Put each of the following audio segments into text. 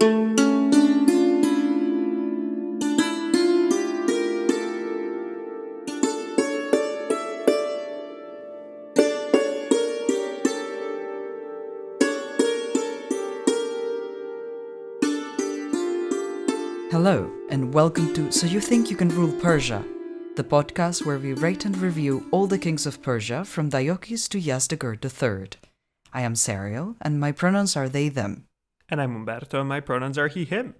Hello, and welcome to So You Think You Can Rule Persia, the podcast where we rate and review all the kings of Persia from Diocles to Yazdegerd III. I am Sariel, and my pronouns are they, them. And I'm Umberto, and my pronouns are he, him.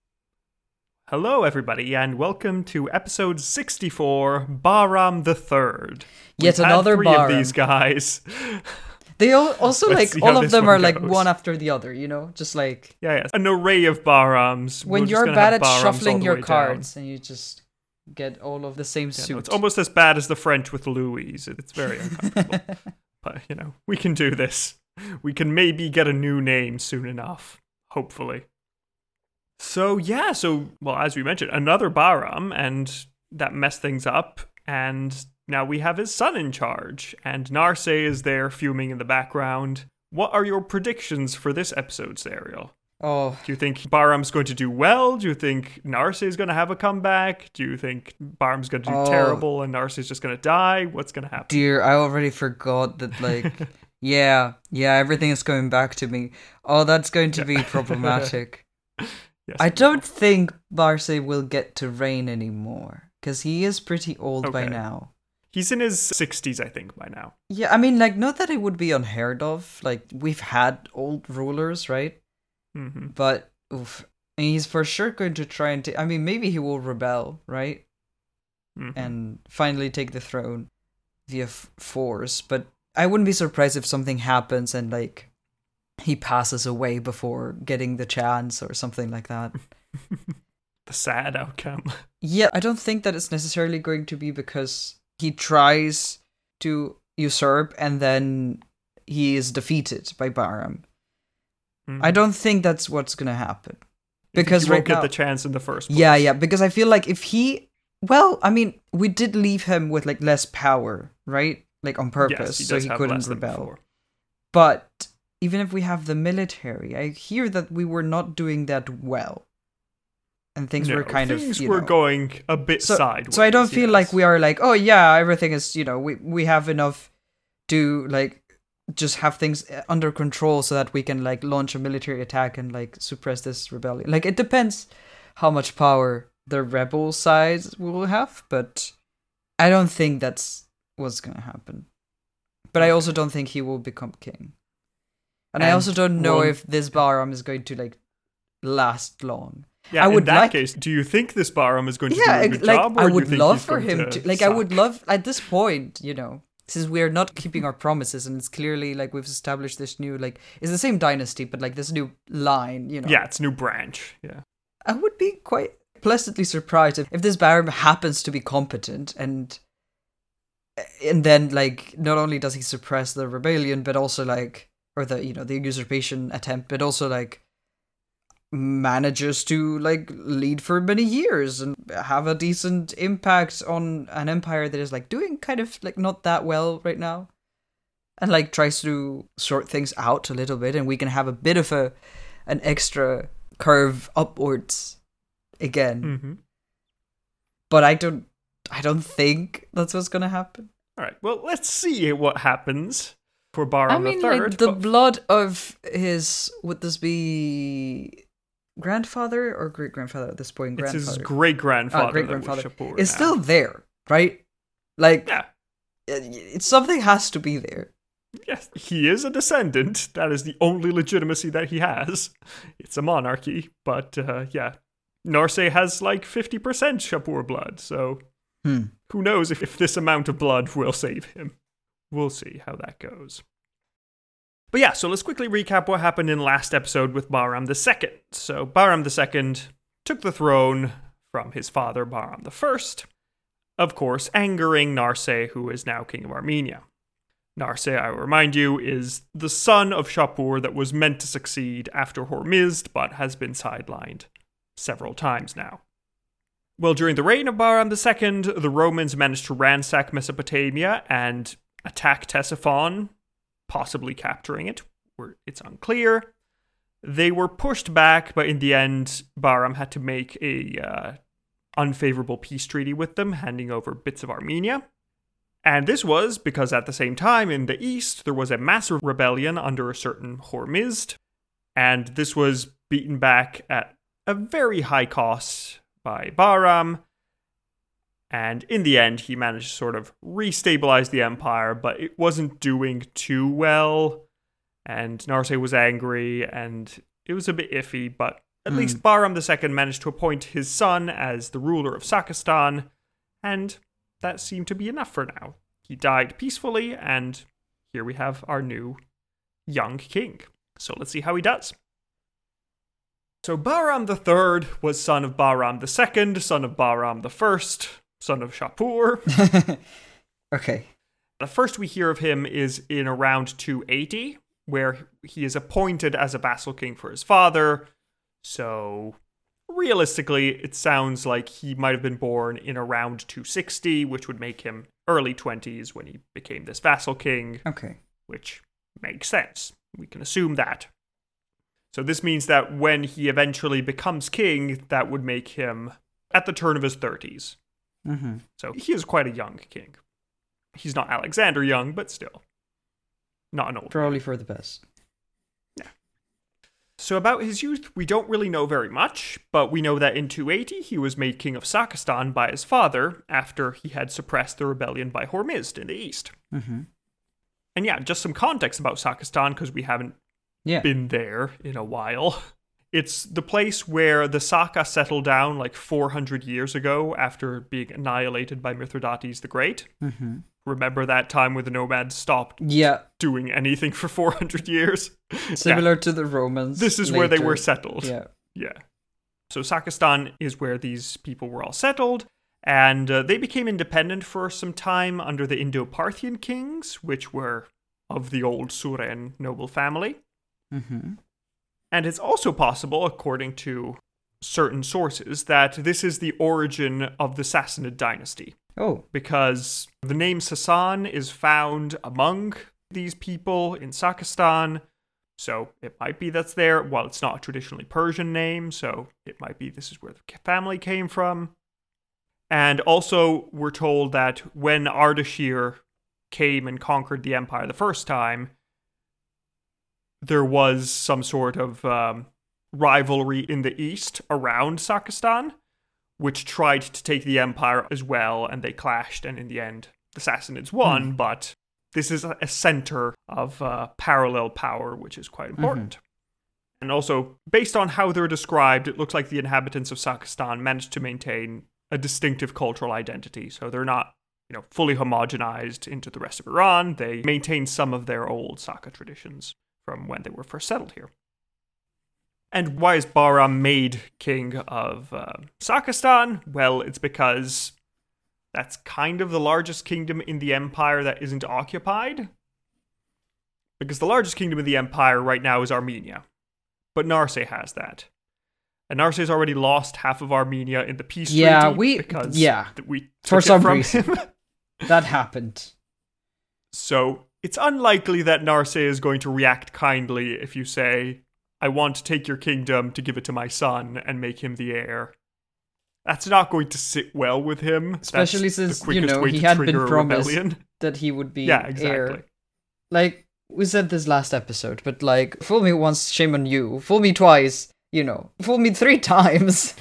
Hello, everybody, and welcome to episode 64, Bahram III. Yet another three Bahram. of these guys. They also, Let's see like, all how of this them one are, like, goes. one after the other, you know? Just like, Yeah, an array of Bahrams. when We're just you're gonna bad have at Bahrams all shuffling the your way down. cards, and you just get all of the same Yeah, suit. no, it's almost as bad as the French with Louis. It's very uncomfortable. But, we can do this. We can maybe get a new name soon enough. Hopefully. So, well, as we mentioned, another Bahram, and that messed things up, and now we have his son in charge, and Narse is there fuming in the background. What are your predictions for this episode, Sariel? Oh, Do you think Bahram's going to do well? Do you think Narse is going to have a comeback? Do you think Bahram's going to do terrible and Narse is just going to die? What's going to happen? dear, I already forgot that, like, yeah, everything is going back to me. Oh, that's going to be problematic. Yes, I don't think Barce will get to reign anymore, because he is pretty old by Okay. now. He's in his 60s, I think, by now. Yeah, I mean, like, not that it would be unheard of. Like, we've had old rulers, right? Mm-hmm. But, oof, and he's for sure going to try and I mean, maybe he will rebel, right? Mm-hmm. And finally take the throne via force. But I wouldn't be surprised if something happens and, like, he passes away before getting the chance or something like that. The sad outcome. Yeah, I don't think that it's necessarily going to be because he tries to usurp and then he is defeated by Bahram. I don't think that's what's going to happen. Because he won't right get now, the chance in the first place. yeah, because I feel like if he, well, I mean, we did leave him with like less power, right? Like on purpose, Yes, so does he have couldn't less than rebel. before. But even if we have the military, I hear that we were not doing that well. And things were kind of, things you were know, going a bit sideways. So I don't feel yes. like we are like, oh yeah, everything is, we have enough to like just have things under control so that we can like launch a military attack and like suppress this rebellion. Like it depends how much power the rebel side will have, but I don't think that's what's gonna happen. But I also don't think he will become king. And I also don't know if this Bahram is going to like last long. Yeah, I would in that like- case, do you think this Bahram is going to do Yeah, a good like job? Or I do you would think love he's for going him to suck? I would love at this point, since we are not keeping our promises and it's clearly like we've established this new like it's the same dynasty but like this new line, Yeah, it's a new branch. Yeah. I would be quite pleasantly surprised if this Bahram happens to be competent and then like not only does he suppress the rebellion but also like or the the usurpation attempt but also like manages to like lead for many years and have a decent impact on an empire that is like doing kind of like not that well right now and like tries to sort things out a little bit and we can have a bit of an extra curve upwards again. Mm-hmm. But I don't think that's what's gonna happen. All right. Well, let's see what happens for Bahram I mean, III. like the blood of his would this be grandfather or great grandfather at this point? It's his Grandfather. great grandfather. Great-grandfather. Shapur It's now. still there, right? Like, Yeah. it's something has to be there. Yes, he is a descendant. That is the only legitimacy that he has. It's a monarchy, but yeah, Narse has like 50% Shapur blood, so who knows if this amount of blood will save him. We'll see how that goes. But yeah, so let's quickly recap what happened in last episode with Bahram II. So Bahram II took the throne from his father Bahram I, of course angering Narse, who is now king of Armenia. Narse, I will remind you, is the son of Shapur that was meant to succeed after Hormizd, but has been sidelined several times now. Well, during the reign of Bahram II, the Romans managed to ransack Mesopotamia and attack Ctesiphon, possibly capturing it. It's unclear. They were pushed back, but in the end, Bahram had to make a unfavorable peace treaty with them, handing over bits of Armenia. And this was because at the same time in the east, there was a massive rebellion under a certain Hormizd, and this was beaten back at a very high cost by Bahram. And in the end, he managed to sort of restabilize the empire, but it wasn't doing too well. And Narseh was angry, and it was a bit iffy, but at least Bahram II managed to appoint his son as the ruler of Sakistan, and that seemed to be enough for now. He died peacefully, and here we have our new young king. So let's see how he does. So Bahram III was son of Bahram II, son of Bahram I, son of Shapur. Okay. The first we hear of him is in around 280, where he is appointed as a vassal king for his father. So realistically, it sounds like he might have been born in around 260, which would make him early 20s when he became this vassal king. Okay. Which makes sense. We can assume that. So this means that when he eventually becomes king, that would make him at the turn of his 30s. Mm-hmm. So he is quite a young king. He's not Alexander young, but still. Not an old Probably man. for the best. Yeah. So about his youth, we don't really know very much, but we know that in 280 he was made king of Sakistan by his father after he had suppressed the rebellion by Hormizd in the east. Mm-hmm. And yeah, just some context about Sakistan, because we haven't been there in a while. It's the place where the Saka settled down like 400 years ago after being annihilated by Mithridates the Great. Mm-hmm. Remember that time where the nomads stopped doing anything for 400 years? Similar to the Romans. This is later. where they were settled. Yeah. So Sakistan is where these people were all settled, and they became independent for some time under the Indo-Parthian kings, which were of the old Suren noble family. Mm-hmm. And it's also possible, according to certain sources, that this is the origin of the Sassanid dynasty. Oh. Because the name Sasan is found among these people in Sakistan, so it might be that's there. Well, it's not a traditionally Persian name, so it might be this is where the family came from. And also, we're told that when Ardashir came and conquered the empire the first time, there was some sort of rivalry in the east around Sakistan, which tried to take the empire as well, and they clashed, and in the end, the Sassanids won, but this is a center of parallel power, which is quite important. And also, based on how they're described, it looks like the inhabitants of Sakistan managed to maintain a distinctive cultural identity, so they're not, fully homogenized into the rest of Iran. They maintain some of their old Saka traditions from when they were first settled here. And why is Bahram made king of Sakistan? Well, it's because that's kind of the largest kingdom in the empire that isn't occupied. Because the largest kingdom in the empire right now is Armenia. But Narseh has that. And Narseh's already lost half of Armenia in the peace treaty. We for some from reason him. That happened. So it's unlikely that Narseh is going to react kindly if you say, I want to take your kingdom to give it to my son and make him the heir. That's not going to sit well with him. Especially since, he had been promised that he would be heir. Like, we said this last episode, but fool me once, shame on you. Fool me twice, Fool me 3 times.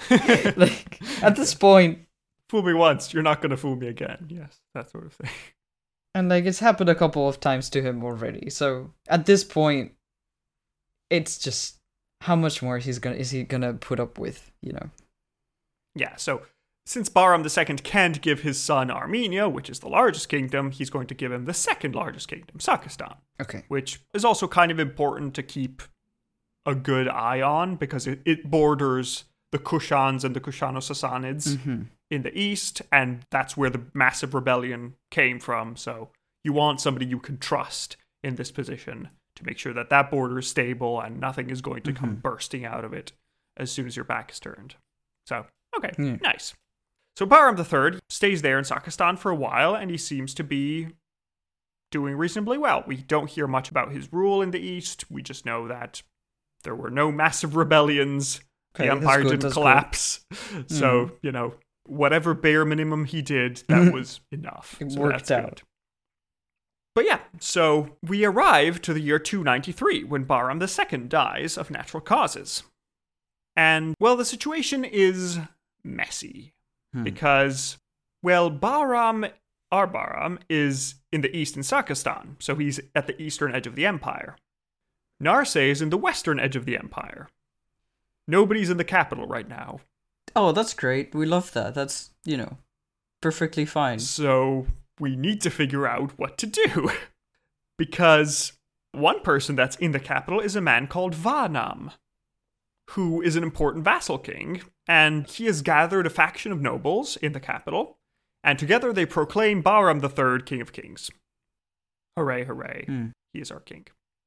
At this point. Fool me once, you're not going to fool me again. Yes, that sort of thing. And it's happened a couple of times to him already. So at this point, it's just how much more is he gonna put up with, Yeah, so since Bahram II can't give his son Armenia, which is the largest kingdom, he's going to give him the second largest kingdom, Sakistan. Okay. Which is also kind of important to keep a good eye on, because it borders the Kushans and the Kushano-Sassanids in the east, and that's where the massive rebellion came from. So you want somebody you can trust in this position to make sure that that border is stable and nothing is going to come bursting out of it as soon as your back is turned. So, okay, nice. So Bahram III stays there in Sakistan for a while, and he seems to be doing reasonably well. We don't hear much about his rule in the east. We just know that There were no massive rebellions. Okay, the empire that's good, didn't that's collapse. So, whatever bare minimum he did, that was enough. It So worked that's out. good. But yeah, so we arrive to the year 293 when Bahram II dies of natural causes. And, well, the situation is messy. Because, well, Bahram is in the east in Sakistan, so he's at the eastern edge of the empire. Narseh is in the western edge of the empire. Nobody's in the capital right now. Oh, that's great. We love that. That's, perfectly fine. So we need to figure out what to do. Because one person that's in the capital is a man called Vanam, who is an important vassal king, and he has gathered a faction of nobles in the capital, and together they proclaim Bahram III King of Kings. Hooray, hooray. He is our king.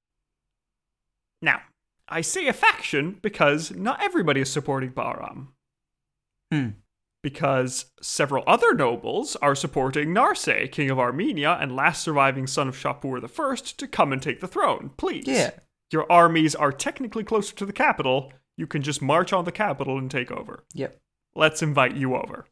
Now, I say a faction because not everybody is supporting Bahram. Because several other nobles are supporting Narseh, King of Armenia and last surviving son of Shapur I, to come and take the throne, please. Yeah. Your armies are technically closer to the capital. You can just march on the capital and take over. Yep. Let's invite you over.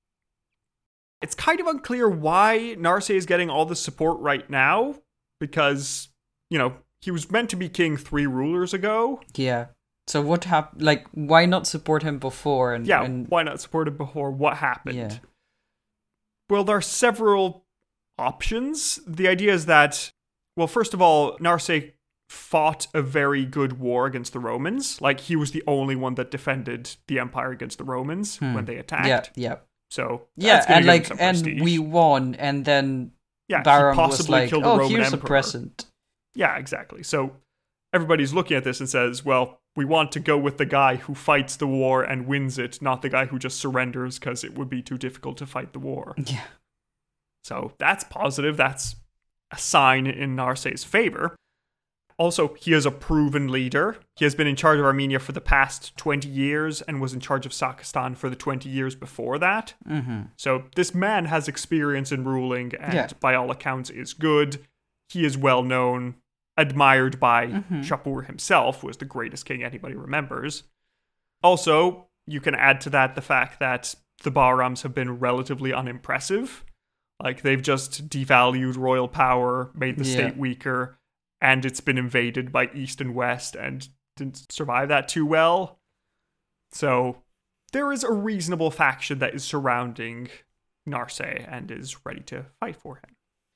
It's kind of unclear why Narseh is getting all this support right now, because, he was meant to be king 3 rulers ago. Yeah. So what happened? Like, why not support him before? Why not support him before? What happened? Yeah. Well, there are several options. The idea is that, well, first of all, Narseh fought a very good war against the Romans. Like, he was the only one that defended the empire against the Romans when they attacked. Yeah. So yeah, and and we won, and then Bahram was like, killed the Roman here's emperor. a present. Yeah, exactly. So everybody's looking at this and says, well, we want to go with the guy who fights the war and wins it, not the guy who just surrenders because it would be too difficult to fight the war. Yeah. So that's positive. That's a sign in Narseh's favor. Also, he is a proven leader. He has been in charge of Armenia for the past 20 years and was in charge of Sakistan for the 20 years before that. So this man has experience in ruling and by all accounts is good. He is well known, admired by Shapur himself, who was the greatest king anybody remembers. Also, you can add to that the fact that the Bahrams have been relatively unimpressive. Like, they've just devalued royal power, made the state weaker, and it's been invaded by East and West and didn't survive that too well. So there is a reasonable faction that is surrounding Narseh and is ready to fight for him.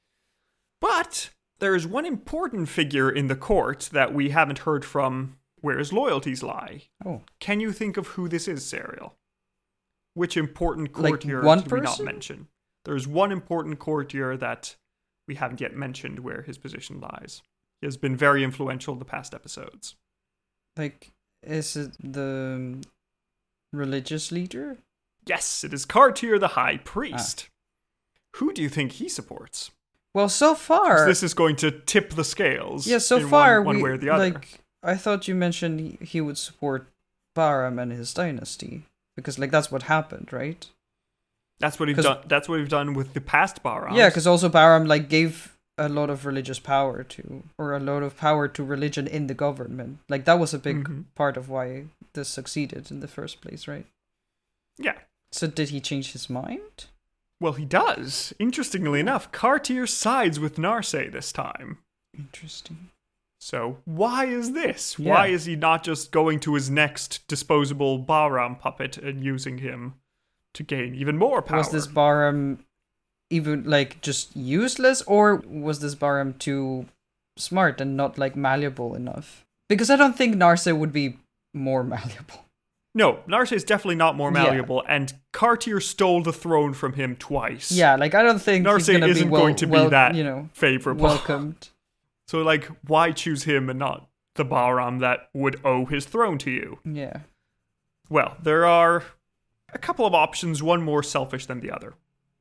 But there is one important figure in the court that we haven't heard from where his loyalties lie. Oh. Can you think of who this is, Serial? Which important Like courtier one did we not person? mention? There's one important courtier that we haven't yet mentioned where his position lies. He has been very influential in the past episodes. Like, is it the religious leader? Yes, it is Kartir the High Priest. Who do you think he supports? Well, so far... This is going to tip the scales. Yeah, so in far one way or the other. Like, I thought you mentioned he would support Bahram and his dynasty. Because, like, that's what happened, right? That's what we've done. That's what we've done with the past Bahrams. Yeah, because also Bahram, like, gave a lot of religious power to, or a lot of power to religion in the government. Like, that was a big part of why this succeeded in the first place, right? Yeah. So did he change his mind? Well, he does. Interestingly enough, Kartir sides with Narseh this time. Interesting. So why is this? Yeah. Why is he not just going to his next disposable Bahram puppet and using him to gain even more power? Was this Bahram even, like, just useless, or was this Bahram too smart and not, like, malleable enough? Because I don't think Narseh would be more malleable. No, Narseh is definitely not more malleable, and Kartir stole the throne from him twice. Yeah, like, I don't think he's Narseh gonna isn't be going to be that favorable. welcomed. So, like, why choose him and not the Bahram that would owe his throne to you? Yeah. Well, there are a couple of options, one more selfish than the other.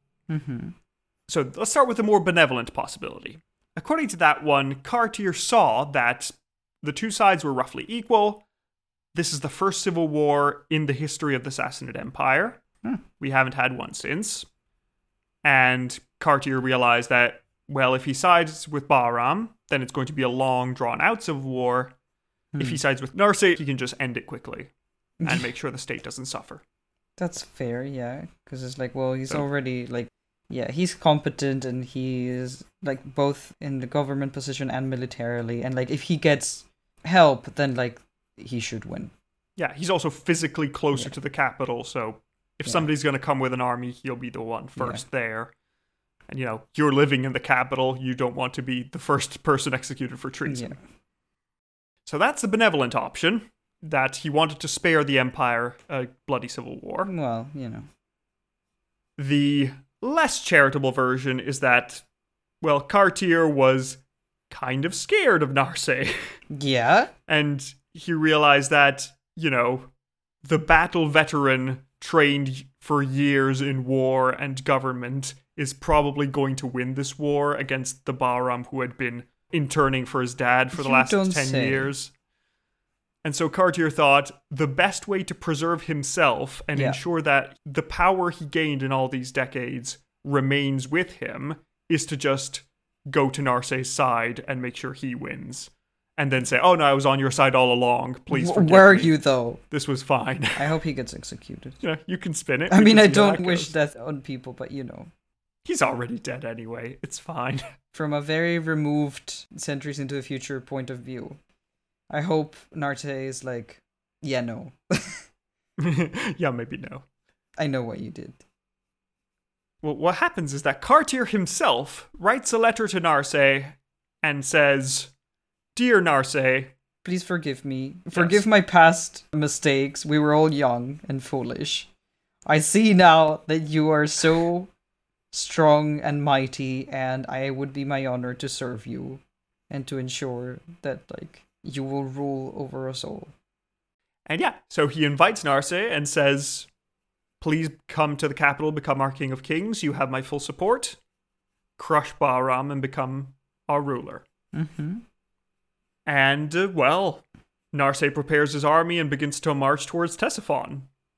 So let's start with the more benevolent possibility. According to that one, Kartir saw that the two sides were roughly equal. This is the first civil war in the history of the Sassanid Empire. We haven't had one since. And Kartir realized that, well, if he sides with Bahram, then it's going to be a long, drawn-out civil war. If he sides with Narseh, he can just end it quickly and make sure the state doesn't suffer. That's fair, yeah. Because it's like, well, he's already, like, yeah, he's competent and he is, like, both in the government position and militarily. And, like, if he gets help, then, like, he should win. Yeah, he's also physically closer to the capital, so if somebody's going to come with an army, he'll be the one first there. And, you know, you're living in the capital, you don't want to be the first person executed for treason. Yeah. So that's the benevolent option, that he wanted to spare the Empire a bloody civil war. Well, you know. The less charitable version is that, well, Kartir was kind of scared of Narseh. Yeah? And he realized that, you know, the battle veteran trained for years in war and government is probably going to win this war against the Bahram who had been interning for his dad for the last 10 years. And so Kartir thought the best way to preserve himself and ensure that the power he gained in all these decades remains with him is to just go to Narseh's side and make sure he wins. And then say, oh no, I was on your side all along. Please forgive me. Where are you, though? This was fine. I hope he gets executed. Yeah, you can spin it. I mean, I don't wish death on people, but you know. He's already dead anyway. It's fine. From a very removed, centuries into the future point of view, I hope Narseh is like, yeah, no. Yeah, maybe no. I know what you did. Well, what happens is that Kartir himself writes a letter to Narseh and says, Dear Narseh, please forgive me. Forgive my past mistakes. We were all young and foolish. I see now that you are so strong and mighty, and I would be my honor to serve you and to ensure that, like, you will rule over us all. And yeah, so he invites Narseh and says, please come to the capital, become our king of kings. You have my full support. Crush Bahram and become our ruler. Mm-hmm. And, well, Narseh prepares his army and begins to march towards Ctesiphon.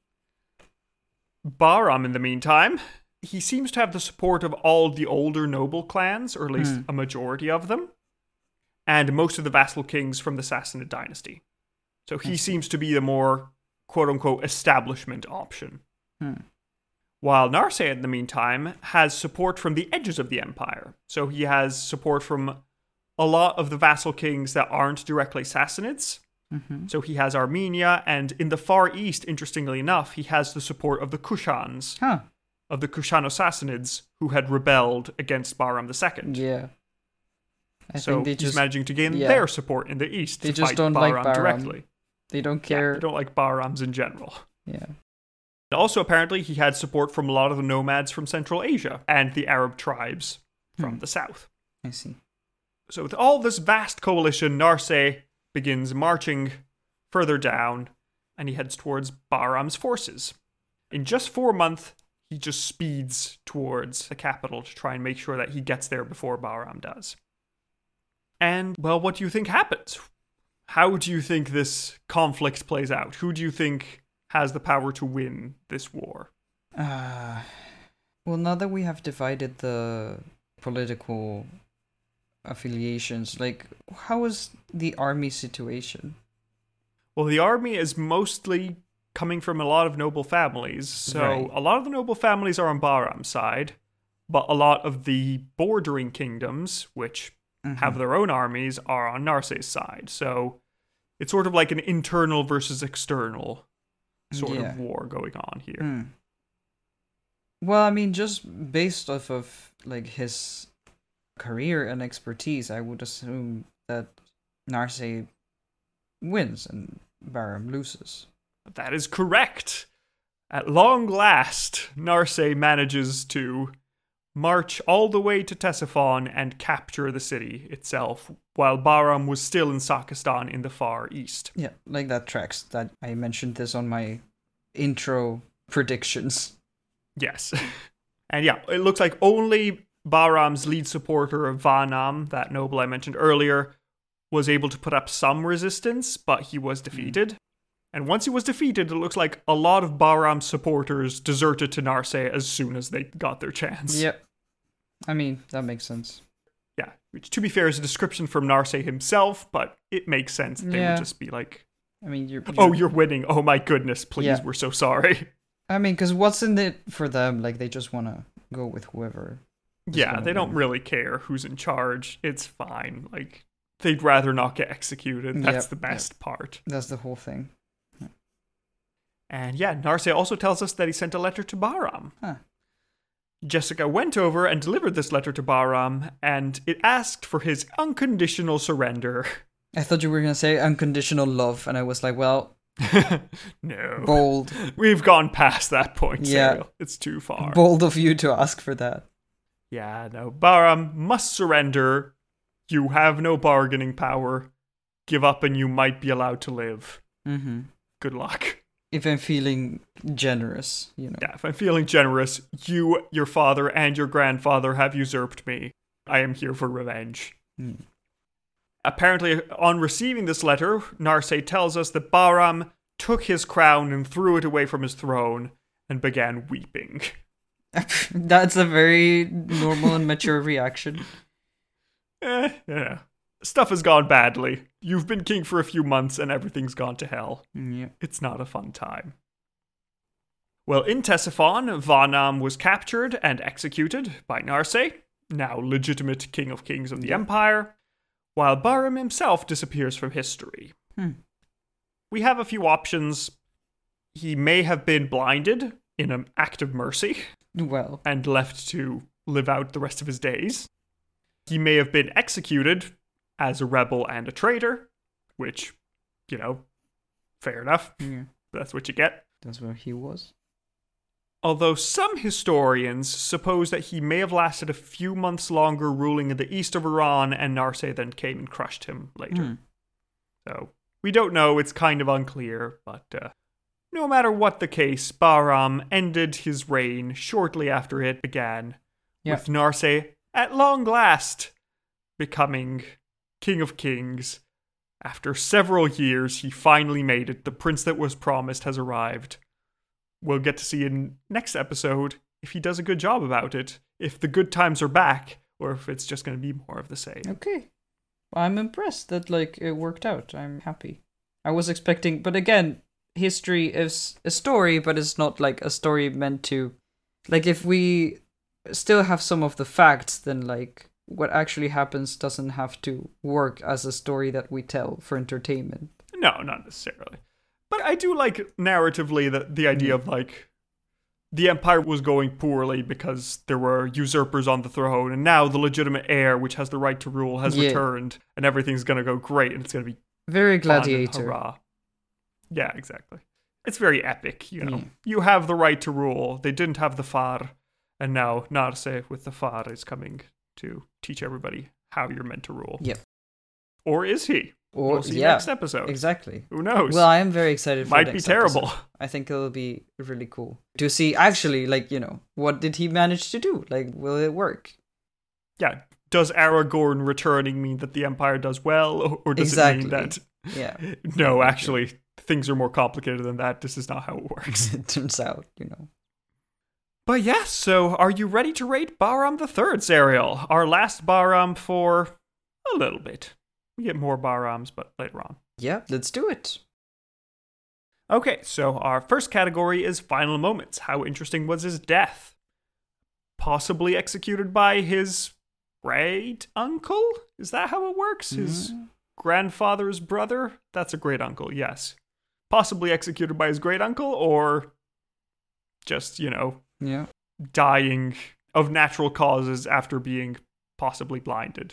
Bahram, in the meantime, he seems to have the support of all the older noble clans, or at least a majority of them, and most of the vassal kings from the Sassanid dynasty. So he seems to be the more, quote-unquote, establishment option. While Narseh, in the meantime, has support from the edges of the empire. So he has support from a lot of the vassal kings that aren't directly Sassanids. Mm-hmm. So he has Armenia, and in the Far East, interestingly enough, he has the support of the Kushans, of the Kushano-Sassanids, who had rebelled against Bahram II. Yeah. I so think he's managing to gain their support in the East to fight Bahram directly. They don't care. Yeah, they don't like Bahrams in general. Yeah. Also, apparently, he had support from a lot of the nomads from Central Asia and the Arab tribes from the south. I see. So with all this vast coalition, Narseh begins marching further down, and he heads towards Bahram's forces. In just 4 months, he just speeds towards the capital to try and make sure that he gets there before Bahram does. And, well, what do you think happens? How do you think this conflict plays out? Who do you think has the power to win this war? Well, now that we have divided the political affiliations, like, how is the army situation? Well, the army is mostly coming from a lot of noble families. So a lot of the noble families are on Bahram's side, but a lot of the bordering kingdoms, which have their own armies, are on Narseh's side. So it's sort of like an internal versus external sort of war going on here. Well, I mean, just based off of, like, his career and expertise, I would assume that Narseh wins and Bahram loses. That is correct. At long last, Narseh manages to march all the way to Ctesiphon and capture the city itself, while Bahram was still in Sakistan in the Far East. Yeah, like that tracks. That I mentioned this on my intro predictions. Yes. And yeah, it looks like only Bahram's lead supporter of Vanam, that noble I mentioned earlier, was able to put up some resistance, but he was defeated. And once he was defeated, it looks like a lot of Bahram's supporters deserted to Narseh as soon as they got their chance. Yep. I mean, that makes sense. Yeah, which, to be fair, is a description from Narseh himself, but it makes sense. They would just be like, I mean, you're winning. Oh my goodness, please, we're so sorry. I mean, because what's in it for them? Like, they just want to go with whoever. Yeah, they don't really care who's in charge. It's fine. Like, they'd rather not get executed. That's the best part. That's the whole thing. And yeah, Narseh also tells us that he sent a letter to Bahram. Huh. Jessica went over and delivered this letter to Bahram, and it asked for his unconditional surrender. I thought you were going to say unconditional love, and I was like, well... No. Bold. We've gone past that point, Serial. Yeah. It's too far. Bold of you to ask for that. Yeah, no. Bahram must surrender. You have no bargaining power. Give up and you might be allowed to live. Mm-hmm. Good luck. If I'm feeling generous, you know. Yeah, if I'm feeling generous, you, your father, and your grandfather have usurped me. I am here for revenge. Mm. Apparently, on receiving this letter, Narseh tells us that Bahram took his crown and threw it away from his throne and began weeping. That's a very normal and mature reaction. Yeah. Stuff has gone badly. You've been king for a few months and everything's gone to hell. Yeah. It's not a fun time. Well, in Ctesiphon, Vanam was captured and executed by Narseh, now legitimate king of kings of the empire, while Bahram himself disappears from history. We have a few options. He may have been blinded in an act of mercy. Well. And left to live out the rest of his days. He may have been executed as a rebel and a traitor, which, you know, fair enough. Yeah. That's what you get. That's where he was. Although some historians suppose that he may have lasted a few months longer ruling in the east of Iran, and Narseh then came and crushed him later. So, we don't know, it's kind of unclear, but no matter what the case, Bahram ended his reign shortly after it began, with Narseh, at long last, becoming King of Kings. After several years, he finally made it. The prince that was promised has arrived. We'll get to see in next episode if he does a good job about it, if the good times are back, or if it's just going to be more of the same. Okay. Well, I'm impressed that, like, it worked out. I'm happy. I was expecting, but again, history is a story, but it's not, like, a story meant to... Like, if we still have some of the facts, then, like, what actually happens doesn't have to work as a story that we tell for entertainment. No, not necessarily. But I do like narratively the idea of, like, the empire was going poorly because there were usurpers on the throne, and now the legitimate heir, which has the right to rule, has returned, and everything's going to go great, and it's going to be very gladiator. Hurrah. Yeah, exactly. It's very epic, you know. You have the right to rule. They didn't have the Far, and now Narseh with the Far is coming to teach everybody how you're meant to rule. Yep. Or is he? Or we'll see next episode. Exactly. Who knows? Well, I am very excited for Might the be next terrible. Episode. I think it'll be really cool to see actually, like, you know, what did he manage to do? Like, will it work? Yeah. Does Aragorn returning mean that the Empire does well? Or does it mean that... Yeah. No, actually, things are more complicated than that. This is not how it works. It turns out, you know. But yeah, so are you ready to rate Bahram III, Zariel? Our last Bahram for a little bit. We get more Bahrams, but later on. Yeah, let's do it. Okay, so our first category is final moments. How interesting was his death? Possibly executed by his great uncle? Is that how it works? His grandfather's brother? That's a great uncle, yes. Possibly executed by his great uncle, or just, you know, dying of natural causes after being possibly blinded.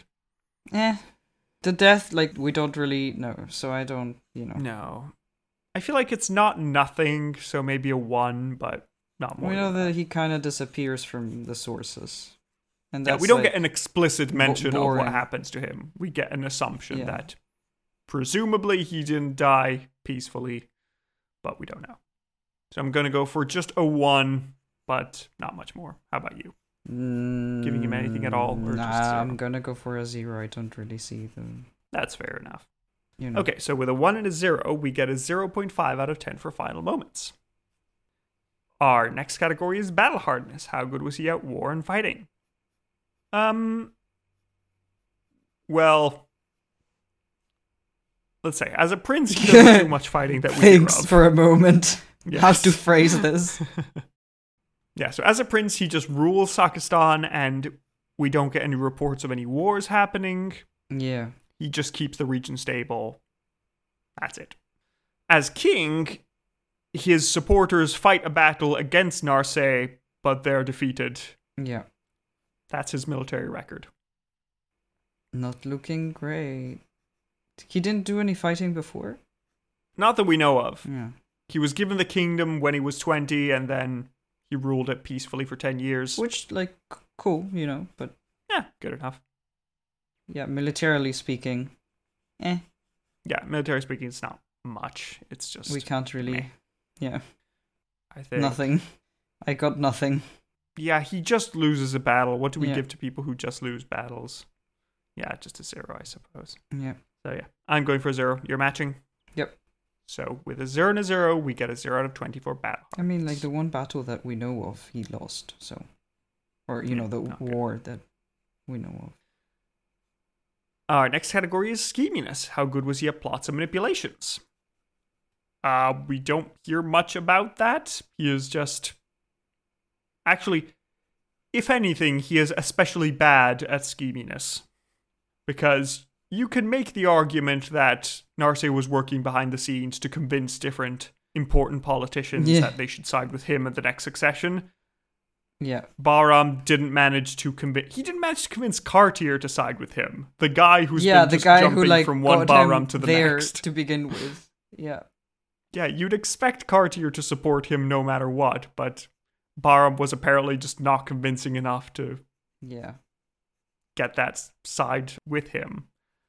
The death, like, we don't really know, so I don't, you know. No. I feel like it's not nothing, so maybe a 1, but not more. We know that he kind of disappears from the sources. And that's we don't like, get an explicit mention of boring. what happens to him. We get an assumption that presumably he didn't die peacefully, but we don't know. So I'm going to go for just a 1, but not much more. How about you? Giving him anything at all? Or just 0? I'm going to go for a 0. I don't really see them. That's fair enough. You know. Okay, so with a 1 and a 0, we get a 0.5 out of 10 for final moments. Our next category is battle hardness. How good was he at war and fighting? well, let's say, as a prince, he doesn't do much fighting that we hear Thanks of. for a moment. Yes. How to phrase this. Yeah, so as a prince, he just rules Sakistan, and we don't get any reports of any wars happening. Yeah. He just keeps the region stable. That's it. As king, his supporters fight a battle against Narseh, but they're defeated. Yeah. That's his military record. Not looking great. He didn't do any fighting before? Not that we know of. Yeah. He was given the kingdom when he was 20, and then he ruled it peacefully for 10 years. Which, like, cool, you know, but... Yeah, good enough. Yeah, militarily speaking, Yeah, military speaking, it's not much. It's just... we can't really... meh. Yeah. I think. Nothing. I got nothing. Yeah, he just loses a battle. What do we Yeah. give to people who just lose battles? Yeah, just a 0, I suppose. Yeah. So yeah, I'm going for a 0. You're matching? Yep. So with a 0 and a 0, we get a 0 out of 24 battle. I mean, like, the one battle that we know of, he lost, so... Or, you know, the okay. war that we know of. Our next category is scheminess. How good was he at plots and manipulations? We don't hear much about that. He is just... Actually, if anything, he is especially bad at scheminess. Because you can make the argument that Narseh was working behind the scenes to convince different important politicians that they should side with him in the next succession. Yeah. Bahram didn't manage to convince... He didn't manage to convince Cartier to side with him. The guy who's been the just guy jumping who, like, from one got Bahram him to the there next. to begin with. Yeah. Yeah, you'd expect Cartier to support him no matter what, but Bahram was apparently just not convincing enough to Yeah. get that side with him.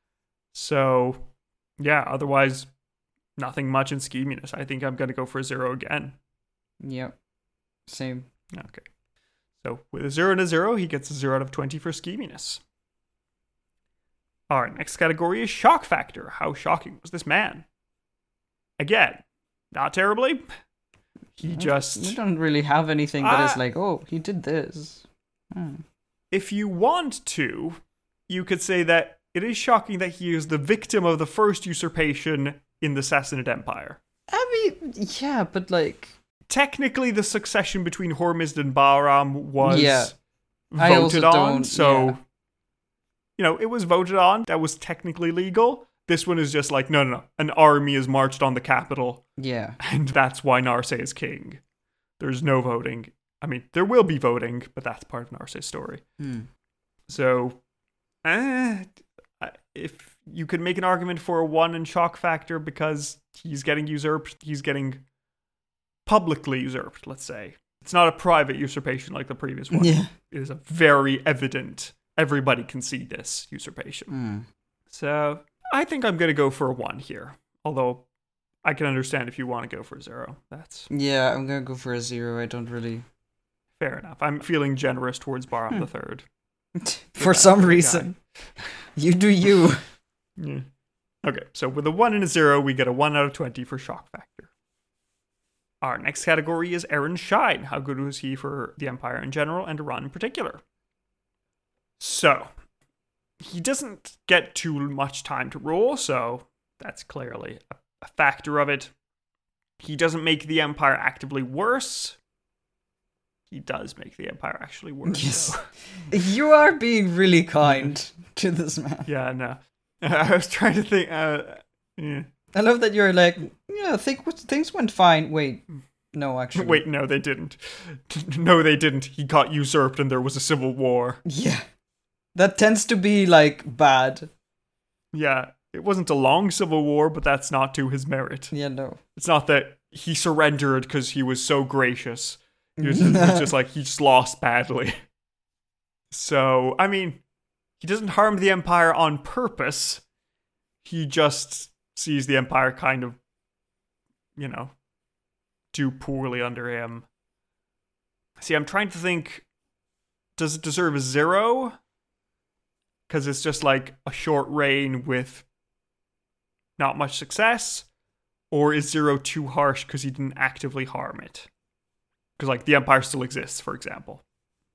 So, yeah, otherwise, nothing much in scheminess. I think I'm going to go for a 0 again. Yep. Same. Okay. So, with a 0 and a 0, he gets a 0 out of 20 for scheminess. Our next category is shock factor. How shocking was this man? Again, not terribly. He just... We don't really have anything that is like, oh, he did this. If you want to, you could say that it is shocking that he is the victim of the first usurpation in the Sassanid Empire. I mean, yeah, but like... Technically, the succession between Hormizd and Bahram was I also voted on, don't- so... yeah. You know, it was voted on. That was technically legal. This one is just like, no. An army has marched on the capital, Yeah. and that's why Narseh is king. There's no voting. I mean, there will be voting, but that's part of Narseh's story. So, if you could make an argument for a 1 in shock factor because he's getting usurped, he's getting publicly usurped, let's say. It's not a private usurpation like the previous one. Yeah. It is a very evident, everybody can see this usurpation. So, I think I'm going to go for a 1 here. Although, I can understand if you want to go for a 0. That's Yeah, I'm gonna go for a 0. I don't really... fair enough. I'm feeling generous towards Bahram III. For some reason. You do you. Yeah. Okay, so with a 1 and a 0, we get a 1 out of 20 for shock factor. Our next category is Aaron Shine. How good was he for the Empire in general and Iran in particular? So, he doesn't get too much time to rule, so that's clearly a factor of it. He doesn't make the Empire actively worse. He does make the Empire actually worse. Yes. though. You are being really kind to this man. Yeah, no. I was trying to think. Yeah. I love that you're like, yeah, things went fine. Wait, no, actually. Wait, no, they didn't. No, they didn't. He got usurped and there was a civil war. Yeah. That tends to be, like, bad. Yeah, it wasn't a long civil war, but that's not to his merit. Yeah, no. It's not that he surrendered because he was so gracious. It was just like he just lost badly. So, I mean, he doesn't harm the Empire on purpose. He just sees the Empire kind of, you know, do poorly under him. See, I'm trying to think, does it deserve a 0? Because it's just like a short reign with not much success? Or is 0 too harsh because he didn't actively harm it? Because, like, the Empire still exists, for example.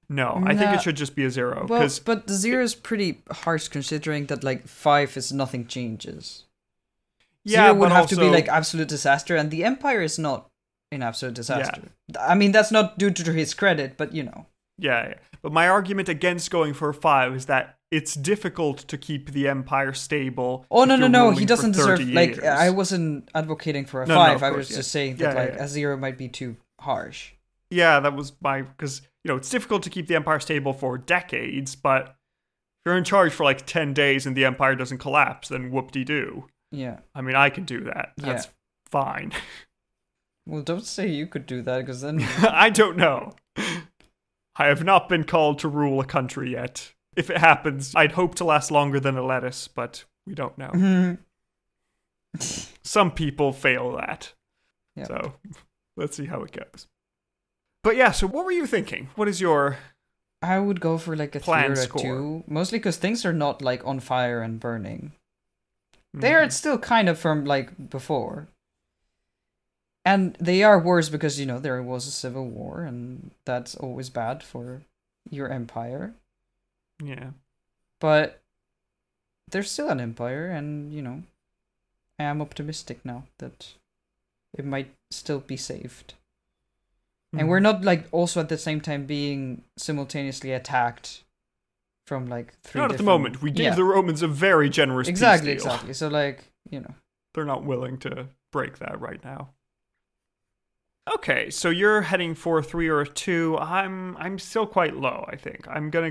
No, I think Nah. it should just be a 0. Well, 'Cause but the 0 is pretty harsh considering that like 5 is nothing changes. yeah, 0 would but have to be also- like absolute disaster, and the Empire is not an absolute disaster. I mean, that's not due to his credit, but you know. Yeah. But my argument against going for a 5 is that it's difficult to keep the Empire stable. Oh if no, you're no! ruling He for doesn't 30 deserve. Like, years. I wasn't advocating for a No, 5. of I course, was just yeah. saying that Yeah, like yeah. a 0 might be too harsh. Yeah, that was because it's difficult to keep the Empire stable for decades, but if you're in charge for like 10 days and the Empire doesn't collapse, then whoop-de-doo. Yeah. I mean, I can do that. That's fine. Well, don't say you could do that, because then. I don't know. I have not been called to rule a country yet. If it happens, I'd hope to last longer than a lettuce, but we don't know. Some people fail that. Yeah. So let's see how it goes. But yeah, so what were you thinking? What is your... I would go for like a 3 Plan or a score. 2, mostly because things are not like on fire and burning. Mm-hmm. They are still kind of from like before. And they are worse because, you know, there was a civil war, and that's always bad for your empire. Yeah. But there's still an empire, and, you know, I am optimistic now that it might still be saved. And we're not, like, also at the same time being simultaneously attacked from, like, 3 Not at the different- moment. We gave Yeah. the Romans a very generous peace Exactly, deal. exactly. So, like, you know. They're not willing to break that right now. Okay, so you're heading for a 3 or a 2. I'm still quite low, I think. I'm gonna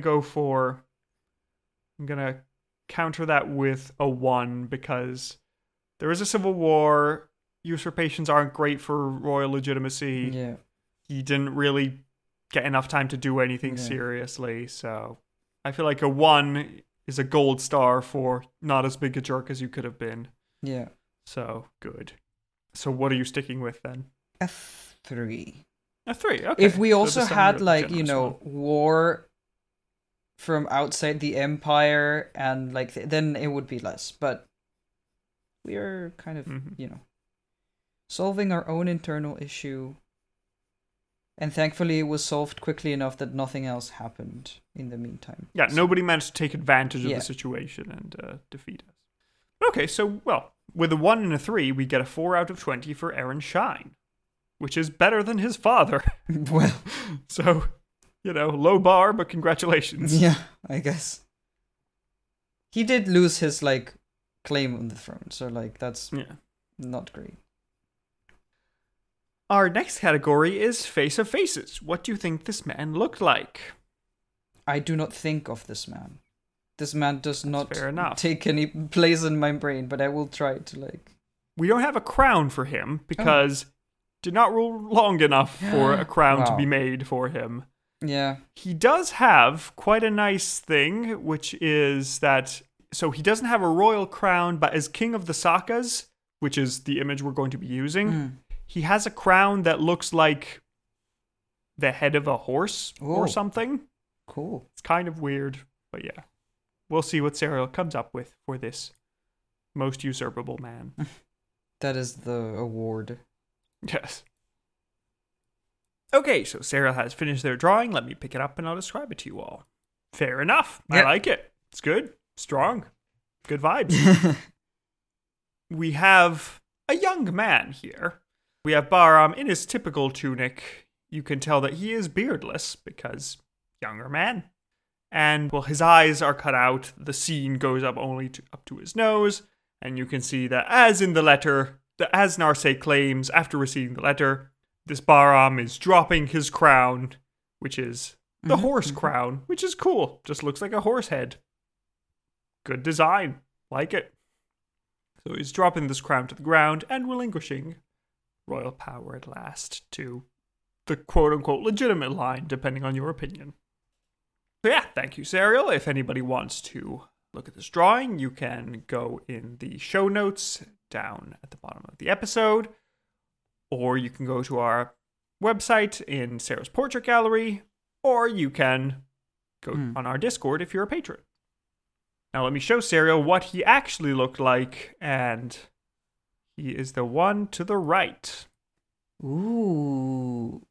counter that with a 1 because there is a civil war. Usurpations aren't great for royal legitimacy. Yeah. He didn't really get enough time to do anything Yeah. seriously, so I feel like a 1 is a gold star for not as big a jerk as you could have been. Yeah. So good. So what are you sticking with then? A 3. A 3. Okay. If we So also the seven had, are the like, you generous know, one. war from outside the empire, and, like, then it would be less. But we are kind of, Mhm. you know, solving our own internal issue. And thankfully, it was solved quickly enough that nothing else happened in the meantime. Yeah, So- nobody managed to take advantage of Yeah. the situation and defeat us. Okay, so well, with a 1 and a 3, we get a 4 out of 20 for Aaron Shine, which is better than his father. Well, So, low bar, but congratulations. yeah, I guess. He did lose his, like, claim on the throne, so, like, that's Yeah. not great. Our next category is Face of Faces. What do you think this man looked like? I do not think of this man. This man does not fair enough. take any place in my brain, but I will try to, like... We don't have a crown for him because did not rule long enough for a crown to Wow. be made for him. Yeah. He does have quite a nice thing, which is that... So he doesn't have a royal crown, but as King of the Sakas, which is the image we're going to be using, he has a crown that looks like the head of a horse or Oh. something. Cool. It's kind of weird, but yeah. We'll see what Serial comes up with for this most usurpable man. That is the award. Yes. Okay, so Sarah has finished their drawing. Let me pick it up and I'll describe it to you all. Fair enough. I Yep. like it. It's good. Strong. Good vibes. We have a young man here. We have Bahram in his typical tunic. You can tell that he is beardless because younger man. And, well, his eyes are cut out. The scene goes up only up to his nose. And you can see that as in the letter, as Narseh claims after receiving the letter, this Bahram is dropping his crown, which is the horse crown, which is cool. Just looks like a horse head. Good design. Like it. So he's dropping this crown to the ground and relinquishing royal power at last to the quote-unquote legitimate line, depending on your opinion. So yeah, thank you, Serial. If anybody wants to look at this drawing, you can go in the show notes down at the bottom of the episode, or you can go to our website in Sarah's Portrait Gallery, or you can go on our Discord if you're a patron. Now let me show Serial what he actually looked like, and he is the one to the right. Ooh.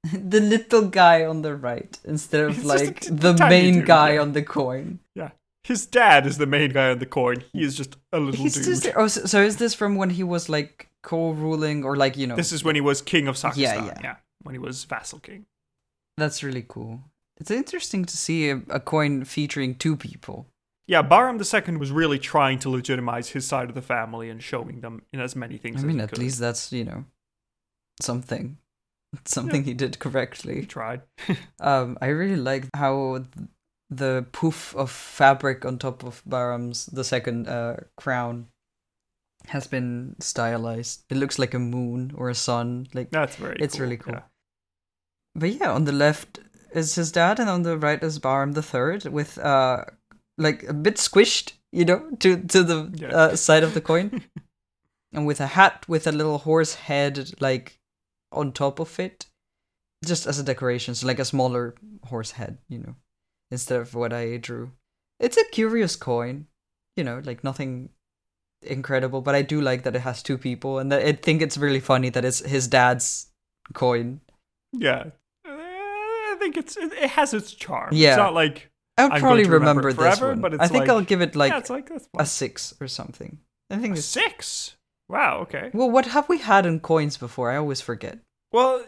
The little guy on the right instead of It's like just a the tiny main dude, guy yeah. on the coin. Yeah. His dad is the main guy on the coin. He is just a little He's dude. just oh, so is this from when he was like co-ruling or like, you know? This is when he was king of Sakistan. Yeah. Yeah. When he was vassal king. That's really cool. It's interesting to see a coin featuring two people. Yeah, Bahram II was really trying to legitimize his side of the family and showing them in as many things I as mean, he at could. least that's, something. Something he did He correctly. tried. I really like how the poof of fabric on top of Bahram's the second crown has been stylized. It looks like a moon or a sun. Like That's very it's cool. really cool. Yeah. But yeah, on the left is his dad, and on the right is Bahram the Third, with like a bit squished, to the side of the coin, and with a hat with a little horse head like on top of it, just as a decoration, so like a smaller horse head, instead of what I drew. It's a curious coin, like nothing incredible, but I do like that it has two people, and I think it's really funny that it's his dad's coin. Yeah. I think it has its charm. Yeah. It's not like I'll I'm probably going to remember remember it this forever, one. but it's I think like- I'll give it like yeah, it's like that's a fun. 6 or something. I think A it's 6? Wow, okay. well. What have we had in coins before? I always forget. Well,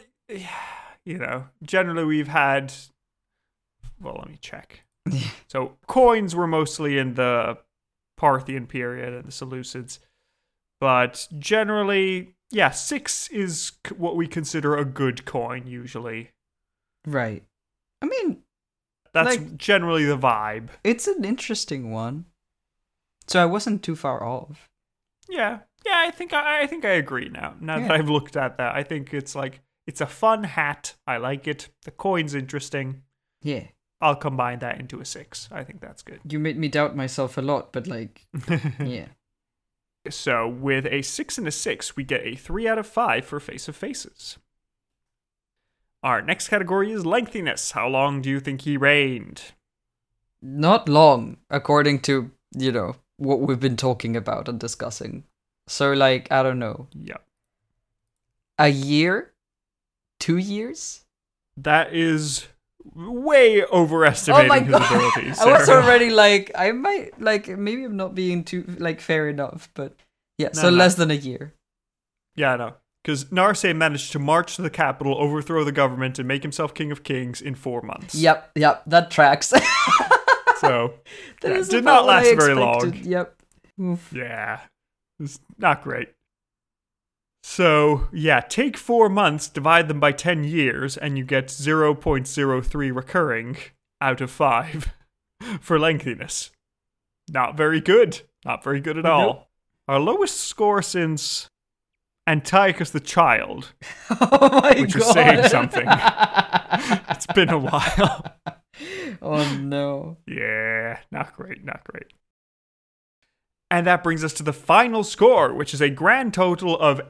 generally we've had. Well, let me check. So coins were mostly in the Parthian period and the Seleucids, but generally, 6 is what we consider a good coin usually. Right. I mean, That's Like- generally the vibe. it's an interesting one. So I wasn't too far off. Yeah, I think I agree now. Now that Yeah. I've looked at that, I think it's a fun hat. I like it. The coin's interesting. Yeah. I'll combine that into a 6. I think that's good. You made me doubt myself a lot, but like, yeah. So with a 6 and a 6, we get a 3 out of 5 for Face of Faces. Our next category is lengthiness. How long do you think he reigned? Not long, according to, what we've been talking about and discussing. So like, I don't know. Yep. A year? 2 years? That is way overestimating his abilities. I was Sarah. already like, I might, like, maybe I'm not being too, like, fair enough, but yeah, No, so no. less than a year. Yeah, I know. Because Narseh managed to march to the capital, overthrow the government, and make himself king of kings in 4 months. Yep, that tracks. So, That is did about not what I last very expected. long. Yep. Oof. Yeah, it's not great. So, take 4 months, divide them by 10 years, and you get 0.03 recurring out of 5 for lengthiness. Not very good. Not very good at all. Nope. Our lowest score since Antiochus the Child, Oh my which god. is saying something. It's been a while. Oh no. Yeah, not great, not great. And that brings us to the final score, which is a grand total of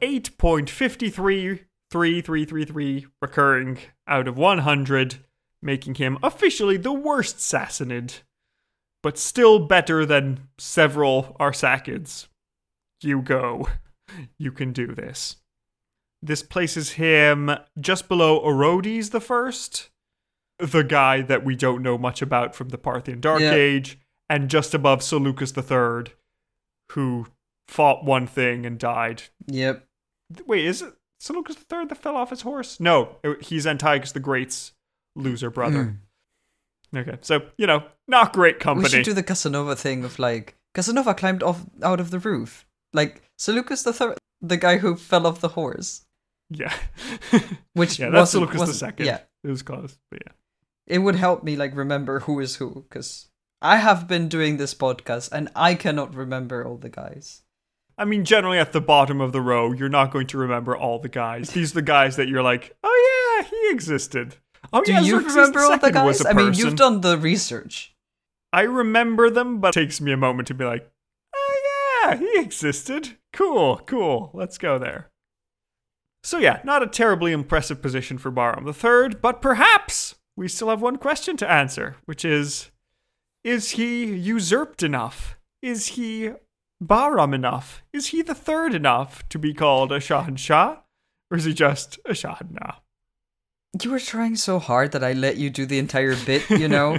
8.53333 recurring out of 100, making him officially the worst Sassanid, but still better than several Arsacids. You go. You can do this. This places him just below Orodes the First, the guy that we don't know much about from the Parthian Dark Yeah. Age, and just above Seleucus III, who fought one thing and died. Yep. Wait, is it Seleucus III that fell off his horse? No, he's Antiochus the Great's loser brother. Okay, so, not great We company. should do the Casanova thing of like, Casanova climbed out of the roof. Like, Seleucus III, the guy who fell off the horse. Yeah. Which Yeah, that's wasn't- Seleucus wasn't- II. Yeah. It was close, but yeah. It would help me like remember who is who, because I have been doing this podcast and I cannot remember all the guys. I mean, generally at the bottom of the row, you're not going to remember all the guys. These are the guys that you're like, oh yeah, he existed. Oh Do yeah, you Xerxes remember all the II was guys? a I mean, person. you've done the research. I remember them, but it takes me a moment to be like, oh yeah, he existed. Cool, let's go there. So yeah, not a terribly impressive position for Bahram III, but perhaps we still have one question to answer, which is he usurped enough? Is he Bahram enough? Is he the third enough to be called a Shahanshah? Or is he just a Shahanah? You were trying so hard that I let you do the entire bit, you know?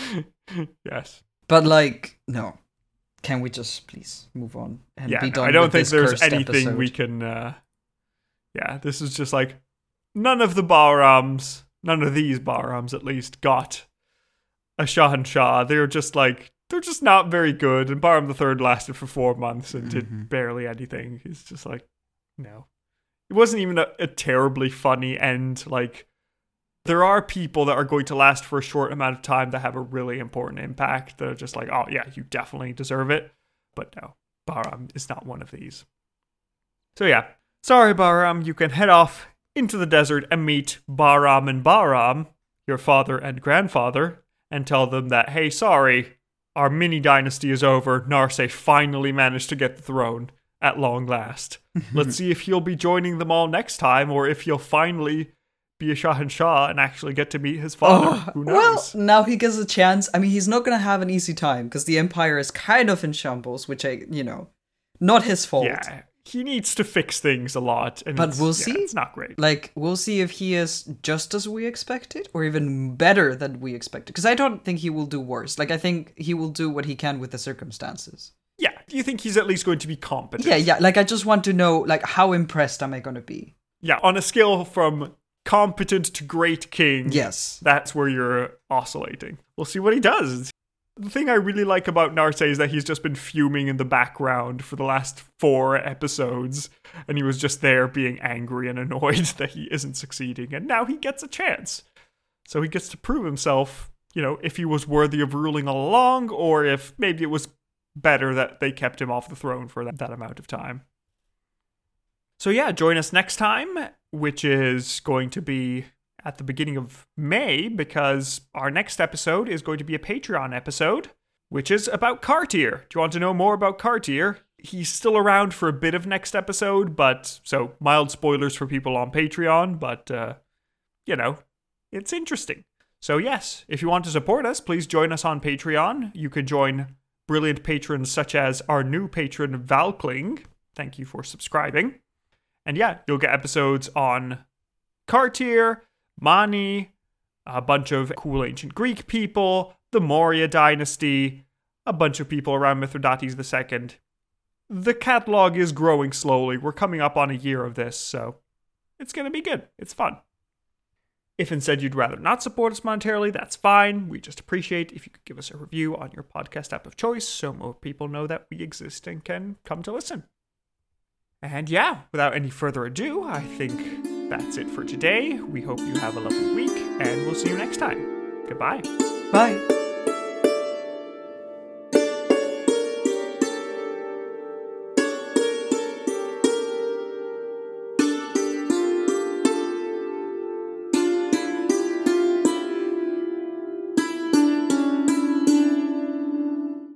Yes. But, like, no. Can we just please move on and be done I don't with think this there's cursed anything episode? we can... this is just like... None of the Balrams, none of these Balrams at least, got a Shahanshah. They're just not very good. And Bahram III lasted for 4 months and did barely anything. It's just like, no. It wasn't even a terribly funny end. Like, there are people that are going to last for a short amount of time that have a really important impact. That are just like, oh yeah, you definitely deserve it. But no, Bahram is not one of these. So yeah, sorry Bahram, you can head off into the desert and meet Bahram and Bahram, your father and grandfather, and tell them that, hey, sorry, our mini dynasty is over. Narseh finally managed to get the throne at long last. Let's see if he'll be joining them all next time, or if he'll finally be a Shahanshah and actually get to meet his father. Who knows? Well, now he gets a chance. I mean, he's not going to have an easy time because the Empire is kind of in shambles, which not his fault. Yeah, he needs to fix things a lot. But we'll see. It's not great. Like, we'll see if he is just as we expected or even better than we expected. Because I don't think he will do worse. Like, I think he will do what he can with the circumstances. Yeah, do you think he's at least going to be competent? Yeah. Like, I just want to know, like, how impressed am I going to be? Yeah, on a scale from competent to great king. Yes. That's where you're oscillating. We'll see what he does. The thing I really like about Narseh is that he's just been fuming in the background for the last 4 episodes, and he was just there being angry and annoyed that he isn't succeeding, and now he gets a chance. So he gets to prove himself, if he was worthy of ruling all along, or if maybe it was better that they kept him off the throne for that amount of time. So yeah, join us next time, which is going to be at the beginning of May, because our next episode is going to be a Patreon episode, which is about Cartier. Do you want to know more about Cartier? He's still around for a bit of next episode, so mild spoilers for people on Patreon, but, it's interesting. So yes, if you want to support us, please join us on Patreon. You can join brilliant patrons such as our new patron, Valkling. Thank you for subscribing. And yeah, you'll get episodes on Cartier, Mani, a bunch of cool ancient Greek people, the Maurya dynasty, a bunch of people around Mithridates II. The catalog is growing slowly. We're coming up on a year of this, so it's going to be good. It's fun. If instead you'd rather not support us monetarily, that's fine. We just appreciate if you could give us a review on your podcast app of choice so more people know that we exist and can come to listen. And yeah, without any further ado, I think that's it for today. We hope you have a lovely week, and we'll see you next time. Goodbye. Bye.